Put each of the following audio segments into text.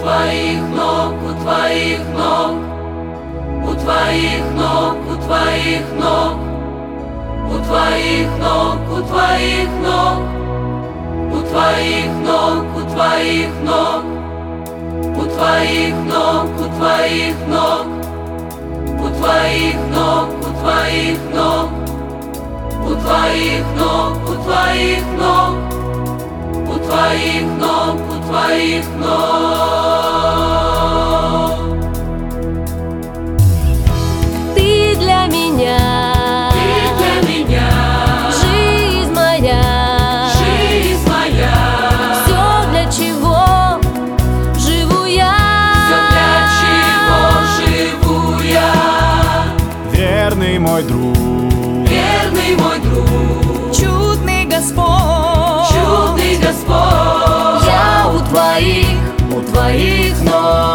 твоих ног, у твоих ног, у твоих ног, у твоих ног, у твоих ног, у твоих ног, у твоих ног, у твоих ног, у твоих ног, у твоих ног, у твоих ног, у твоих ног, у твоих ног, у твоих ног, у твоих ног, у твоих ног. Ты для меня, жизнь моя, жизнь моя, все для чего живу я, все для чего живу я. Верный мой друг, Верный мой друг, чудный Господь, чудный Господь, я у твоих ног.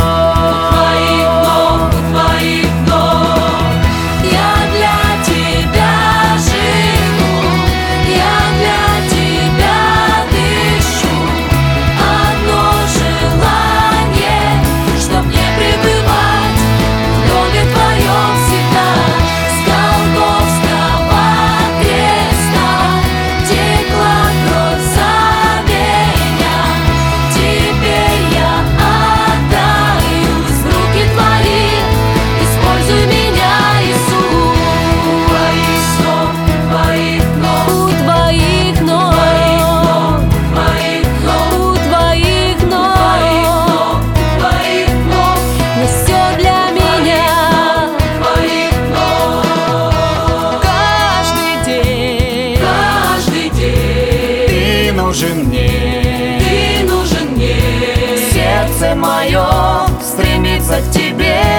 Ты нужен мне, Сердце мое стремится к тебе.